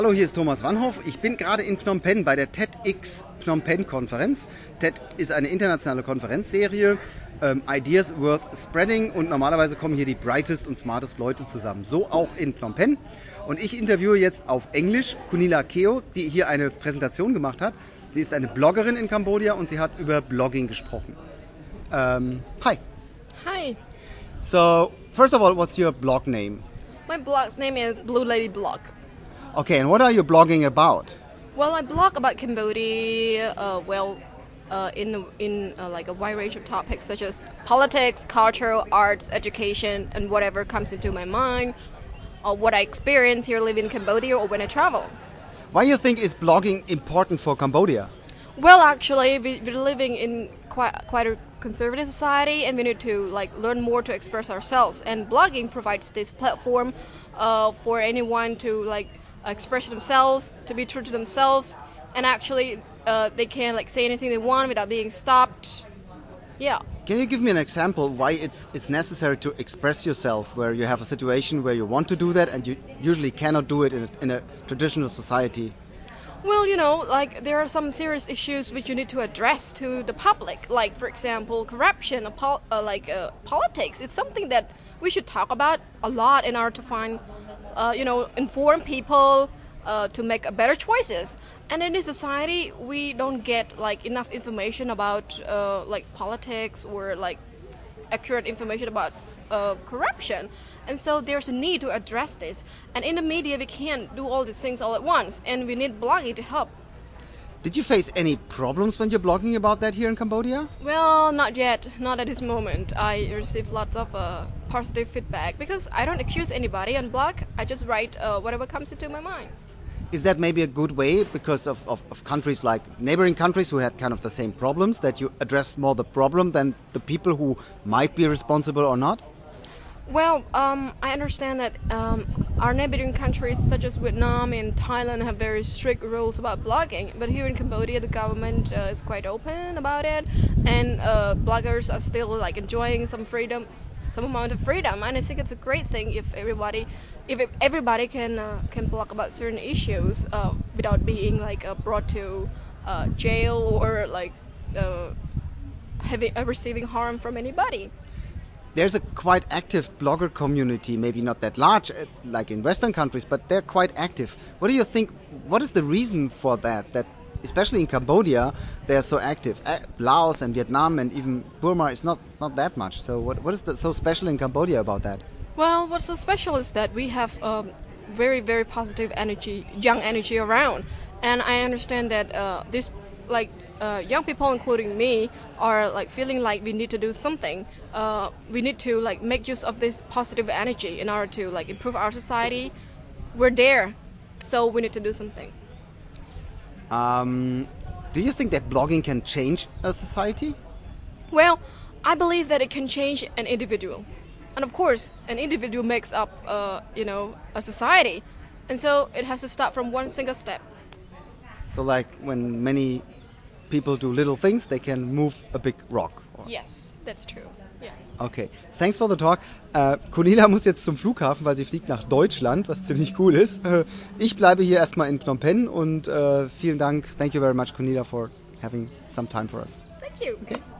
Hallo, hier ist Thomas Wannhoff. Ich bin gerade in Phnom Penh bei der TEDx Phnom Penh Konferenz. TED ist eine internationale Konferenzserie, Ideas Worth Spreading, und normalerweise kommen hier die brightest und smartest Leute zusammen. So auch in Phnom Penh. Und ich interviewe jetzt auf Englisch Kunila Keo, die hier eine Präsentation gemacht hat. Sie ist eine Bloggerin in Kambodscha und sie hat über Blogging gesprochen. Hi. Hi. So, first of all, what's your blog name? My blog's name is Blue Lady Blog. Okay, and what are you blogging about? Well, I blog about Cambodia, in like a wide range of topics such as politics, culture, arts, education, and whatever comes into my mind, or what I experience here living in Cambodia or when I travel. Why do you think is blogging important for Cambodia? Well, actually, we're living in quite a conservative society, and we need to learn more to express ourselves. And blogging provides this platform for anyone to express themselves, to be true to themselves, and actually they can say anything they want without being stopped. Yeah. Can you give me an example why it's necessary to express yourself, where you have a situation where you want to do that and you usually cannot do it in a traditional society? Well, there are some serious issues which you need to address to the public, like, for example, corruption, politics. It's something that we should talk about a lot in order to find, inform people to make better choices. And in this society, we don't get enough information about politics or accurate information about corruption. And so there's a need to address this. And in the media, we can't do all these things all at once, and we need blogging to help. Did you face any problems when you're blogging about that here in Cambodia? Well, not yet. Not at this moment. I received lots of positive feedback because I don't accuse anybody on blog. I just write whatever comes into my mind. Is that maybe a good way because of countries like neighboring countries who had kind of the same problems, that you address more the problem than the people who might be responsible or not? Well, I understand that our neighboring countries such as Vietnam and Thailand have very strict rules about blogging, but here in Cambodia the government is quite open about it, and bloggers are still enjoying some freedom, some amount of freedom, and I think it's a great thing if everybody can blog about certain issues without being brought to jail or receiving harm from anybody. There's a quite active blogger community, maybe not that large like in Western countries, but they're quite active. What do you think, what is the reason for that especially in Cambodia, they're so active? Laos and Vietnam and even Burma is not that much. So what is so special in Cambodia about that? Well, what's so special is that we have very, very positive energy, young energy around. And I understand that young people, including me, are feeling like we need to do something. We need to make use of this positive energy in order to improve our society. We're there, so we need to do something. Do you think that blogging can change a society? Well, I believe that it can change an individual, and of course, an individual makes up a society, and so it has to start from one single step. So when many people do little things, they can move a big rock. Yes, that's true. Yeah. Okay, thanks for the talk. Kunila muss jetzt zum Flughafen, weil sie fliegt nach Deutschland, was ziemlich cool ist. Ich bleibe hier erstmal in Phnom Penh und vielen Dank. Thank you very much, Kunila, for having some time for us. Thank you. Okay.